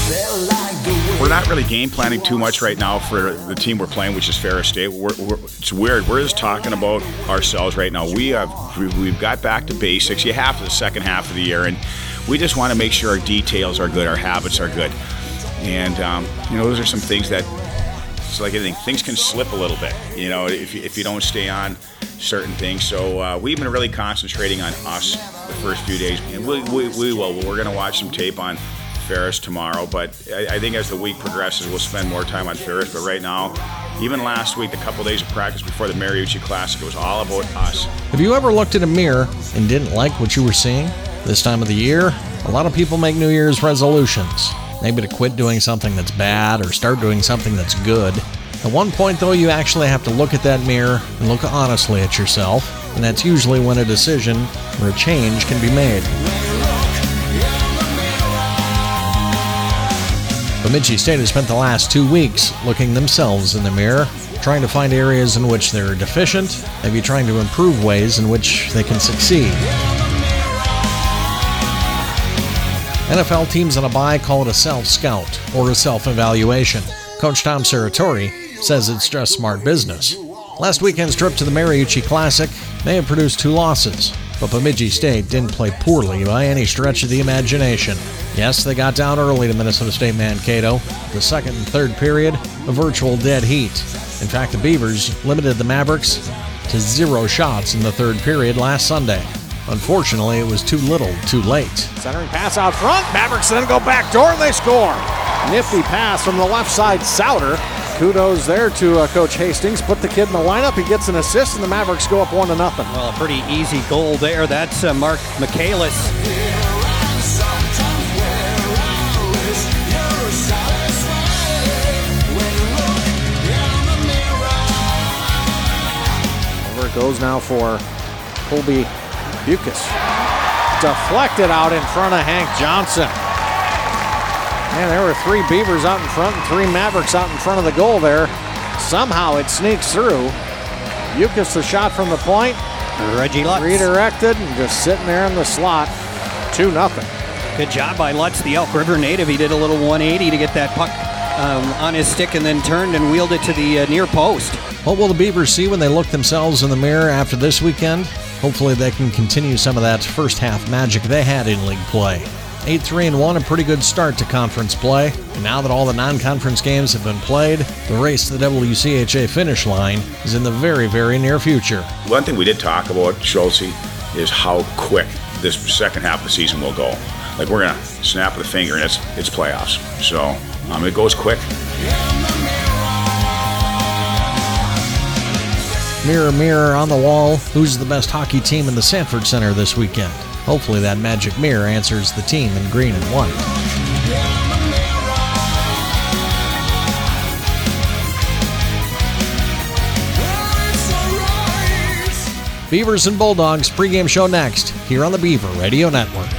We're not really game planning too much right now for the team we're playing, which is Ferris State. It's weird. We're just talking about ourselves right now. We've got back to basics. You have to the second half of the year, and we just want to make sure our details are good, our habits are good. And, those are some things that, it's like anything, things can slip a little bit, if you don't stay on certain things. So we've been really concentrating on us the first few days, and we will. We're going to watch some tape on Ferris tomorrow, but I think as the week progresses, we'll spend more time on Ferris. But right now, even last week, the couple days of practice before the Mariucci Classic, it was all about us. Have you ever looked in a mirror and didn't like what you were seeing? This time of the year, a lot of people make New Year's resolutions. Maybe to quit doing something that's bad or start doing something that's good. At one point, though, you actually have to look at that mirror and look honestly at yourself, and that's usually when a decision or a change can be made. Bemidji State has spent the last 2 weeks looking themselves in the mirror, trying to find areas in which they're deficient, maybe trying to improve ways in which they can succeed. NFL teams on a bye call it a self-scout or a self-evaluation. Coach Tom Serratori says it's just smart business. Last weekend's trip to the Mariucci Classic may have produced 2 losses, but Bemidji State didn't play poorly by any stretch of the imagination. Yes, they got down early to Minnesota State Mankato. The second and third period, a virtual dead heat. In fact, the Beavers limited the Mavericks to 0 shots in the third period last Sunday. Unfortunately, it was too little, too late. Centering pass out front. Mavericks then go back door and they score. Nifty pass from the left side, Souter. Kudos there to Coach Hastings. Put the kid in the lineup. He gets an assist, and the Mavericks go up 1-0. Well, a pretty easy goal there. That's Mark Michaelis. Over it goes now for Colby Bucas. Deflected out in front of Hank Johnson. Man, there were 3 Beavers out in front and 3 Mavericks out in front of the goal there. Somehow it sneaks through. Bucas the shot from the point. Reggie Lutz. Redirected and just sitting there in the slot. 2-0. Good job by Lutz, the Elk River native. He did a little 180 to get that puck on his stick and then turned and wheeled it to the near post. What will the Beavers see when they look themselves in the mirror after this weekend? Hopefully they can continue some of that first half magic they had in league play. 8-3-1, a pretty good start to conference play. And now that all the non-conference games have been played, the race to the WCHA finish line is in the very, very near future. One thing we did talk about, Schultze, is how quick this second half of the season will go. Like, we're going to snap of the finger and it's playoffs. So it goes quick. Mirror, mirror on the wall, who's the best hockey team in the Sanford Center this weekend? Hopefully that magic mirror answers the team in green and white. Beavers and Bulldogs pregame show next here on the Beaver Radio Network.